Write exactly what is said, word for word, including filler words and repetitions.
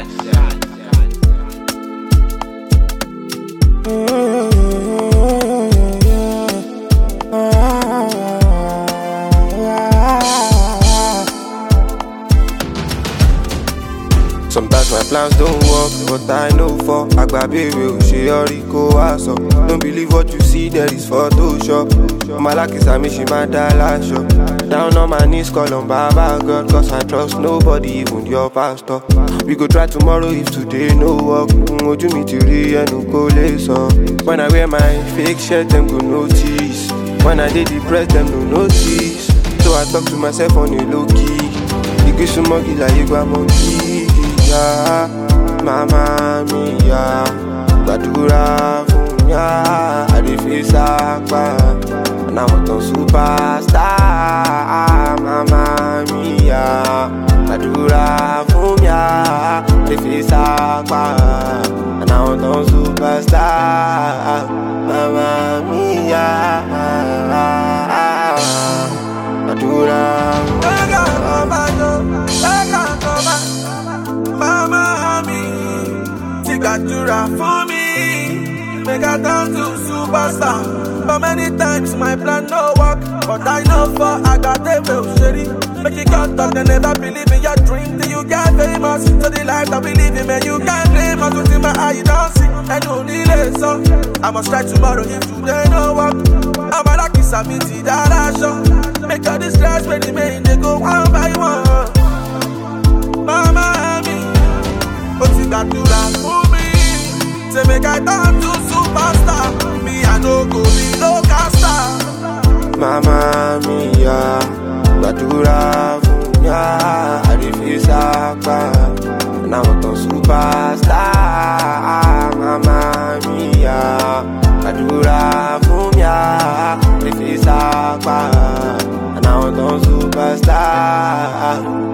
Sometimes my plans don't work, but I know for Agbabe will she already go ass up. Don't believe what you see, there is Photoshop. My luck is I miss you, my dollar shop. Down on my knees, call on Baba God, cause I trust nobody, even your pastor. We go try tomorrow if today no work. Oju mi ti ri enu ko le so. When I wear my fake shirt, them go notice. When I dey depressed, them no notice. So I talk to myself on a low key. Igi sumogi la igba monkey. Mama mia, gbàdúrà fún ya, I dey face àpá, and I want a superstar. Mama mia, gbàdúrà fún ya, I dey face àpá, and I want a superstar. Mama mia, gbàdúrà fún ya. Mama me, she got to rap for me. Make her turn to superstar. But many times my plan no work, but I know for I got them real shitty. Make you can't talk and never believe in your dream till you get famous. So the life that we live in, man, you can't blame us. What's in my eye, you don't see, and no delay, so I must try tomorrow if today no work. I'm a lucky Samiti that I show. Make all this stress when they make they go one by one. Mama me, but you got to rap for me. Say make I turn to superstar. Me I no go be no caster. Mama mia, gbàdúrà fún ya, I dey face àpá, and I want a superstar. Mama mia, gbàdúrà fún ya, I dey face àpá, and I want a superstar.